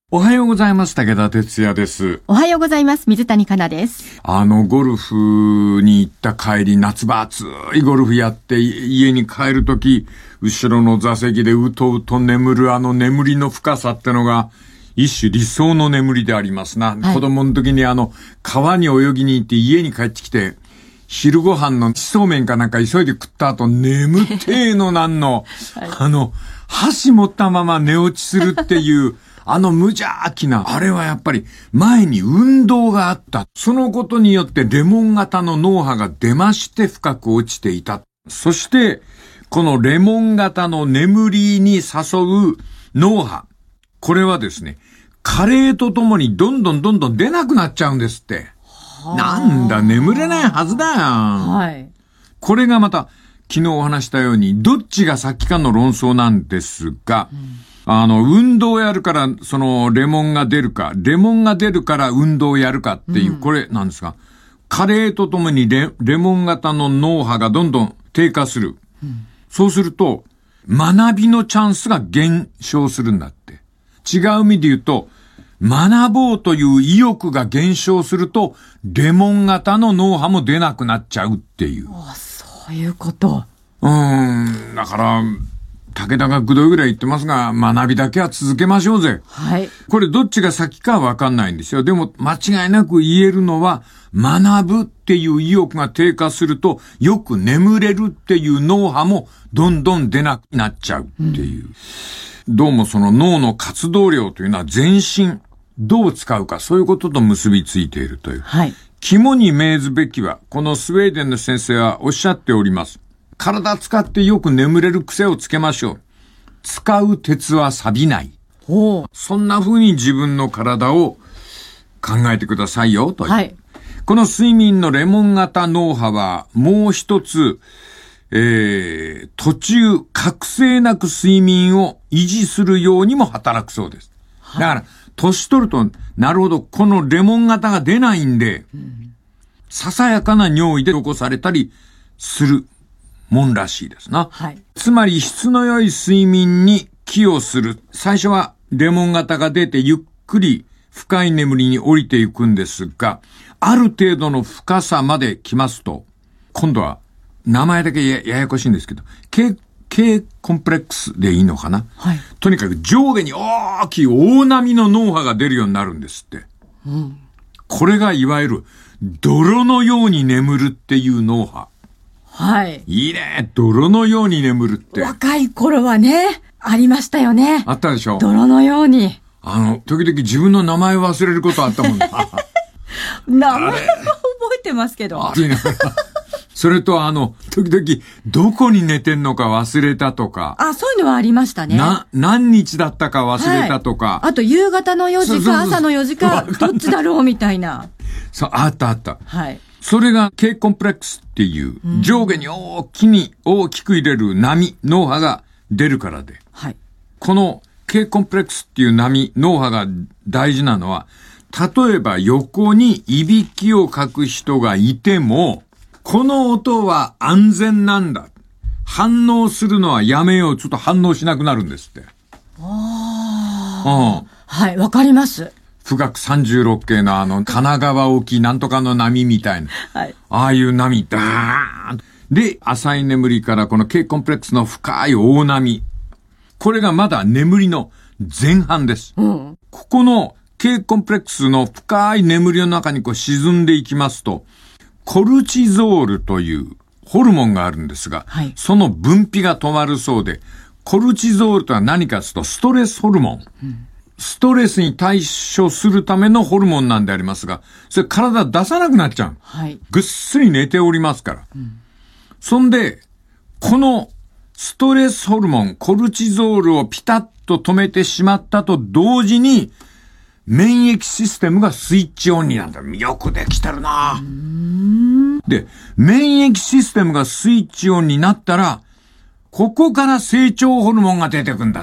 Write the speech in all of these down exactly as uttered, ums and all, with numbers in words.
おはようございます。武田哲也です。 おはようございます。水谷香奈です。 あの、ゴルフに行った帰り、夏場暑いゴルフやって、家に帰るとき、後ろの座席でうとうと眠るあの眠りの深さってのが、一種理想の眠りでありますな。はい、子供の時にあの、川に泳ぎに行って家に帰ってきて、昼ご飯のそうめんかなんか急いで食った後、眠ってえのなんの、はい、あの、箸持ったまま寝落ちするっていう、あの無邪気な、あれはやっぱり前に運動があった。そのことによってレモン型の脳波が出まして深く落ちていた。そして、このレモン型の眠りに誘う脳波。これはですね、加齢とともにどんどんどんどん出なくなっちゃうんですって。なんだ、眠れないはずだよ。はい。これがまた、昨日お話したように、どっちが先かの論争なんですが、うんあの、運動をやるから、その、レモンが出るか、レモンが出るから運動をやるかっていう、うん、これなんですが、加齢とともにレ、レモン型の脳波がどんどん低下する。うん、そうすると、学びのチャンスが減少するんだって。違う意味で言うと、学ぼうという意欲が減少すると、レモン型の脳波も出なくなっちゃうっていう。 あ、そういうこと。 うーん、だから、武田がくどいぐらい言ってますが、学びだけは続けましょうぜ。はい。これどっちが先かはわかんないんですよ。でも間違いなく言えるのは、学ぶっていう意欲が低下すると、よく眠れるっていう脳波もどんどん出なくなっちゃうっていう。うん、どうもその脳の活動量というのは全身、どう使うか、そういうことと結びついているという。はい。肝に銘ずべきは、このスウェーデンの先生はおっしゃっております。体使ってよく眠れる癖をつけましょう。使う鉄は錆びない。おそんな風に自分の体を考えてくださいよという。はい、この睡眠のレモン型脳波はもう一つ、えー、途中覚醒なく睡眠を維持するようにも働くそうです。はい、だから年取るとなるほどこのレモン型が出ないんで、うん、ささやかな尿意で起こされたりする。もんらしいですな。はい。つまり質の良い睡眠に寄与する。最初はレモン型が出てゆっくり深い眠りに降りていくんですが、ある程度の深さまで来ますと、今度は名前だけ や, ややこしいんですけど、K, K コンプレックスでいいのかな。はい。とにかく上下に大きい大波の脳波が出るようになるんですって。うん。これがいわゆる泥のように眠るっていう脳波。はい。いいね。泥のように眠るって。 若い頃はね、ありましたよね。 あったでしょ。 泥のように。 あの、時々自分の名前忘れることあったもんな。 名前は覚えてますけど。あそれとあの、時々、どこに寝てんのか忘れたとか。 あ、そういうのはありましたね。 な、何日だったか忘れたとか。はい、 あと、夕方のよじか、そうそうそう朝のよじか、どっちだろうみたいな。 そう、あったあった。はい。それが K コンプレックスっていう上下に大きに大きく入れる波、脳波が出るからで。はい。この K コンプレックスっていう波、脳波が大事なのは、例えば横にいびきをかく人がいても、この音は安全なんだ。反応するのはやめよう。ちょっと反応しなくなるんですって。 ああ。うん。はい、わかります。 富岳さんじゅうろく系のあの、神奈川沖なんとかの波みたいな。はい。ああいう波、ダーン。で、浅い眠りからこの K コンプレックスの深い大波。これがまだ眠りの前半です。うん。ここの K コンプレックスの深い眠りの中にこう沈んでいきますと、コルチゾールというホルモンがあるんですが、はい、その分泌が止まるそうで、コルチゾールとは何かというとストレスホルモン。うんストレスに対処するためのホルモンなんでありますが、それ体出さなくなっちゃう。はい。ぐっすり寝ておりますから。うん、そんで、このストレスホルモン、コルチゾールをピタッと止めてしまったと同時に、免疫システムがスイッチオンになるんだ。よくできてるな。うーんで、免疫システムがスイッチオンになったら、ここから成長ホルモンが出てくんだって。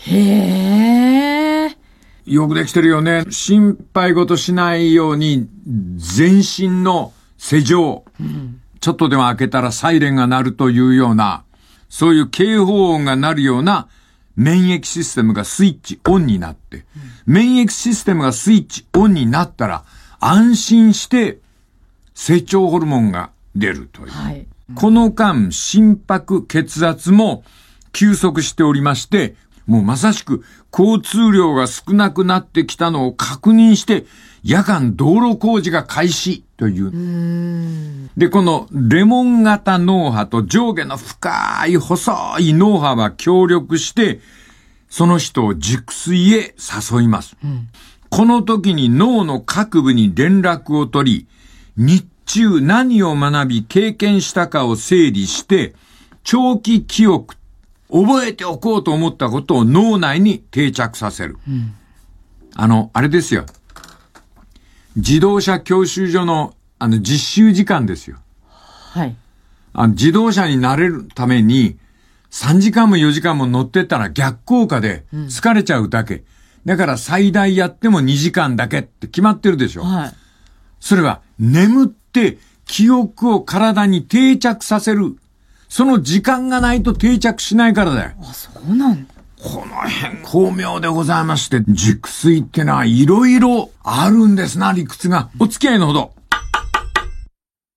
へー。 よくできてるよね。心配事しないように全身の施錠、うん、ちょっとでも開けたらサイレンが鳴るというような、そういう警報音が鳴るような免疫システムがスイッチオンになって、うん、免疫システムがスイッチオンになったら、安心して成長ホルモンが出るという。はい、この間、心拍、血圧も急速しておりまして、もうまさしく交通量が少なくなってきたのを確認して、夜間道路工事が開始という。うーんで、このレモン型脳波と上下の深い細い脳波は協力して、その人を熟睡へ誘います。うん、この時に脳の各部に連絡を取り、日中何を学び経験したかを整理して、長期記憶、覚えておこうと思ったことを脳内に定着させる。うん、あの、あれですよ。自動車教習所の、あの、実習時間ですよ。はい。あの、自動車になれるために、さんじかんもよじかんも乗ってたら逆効果で疲れちゃうだけ。うん、だから最大やってもにじかんだけって決まってるでしょ。はい。それは、眠って記憶を体に定着させる。その時間がないと定着しないからだよ。 あ、そうなんだ。 この辺巧妙でございまして、熟睡ってのはいろいろあるんですな、理屈が。お付き合いのほど。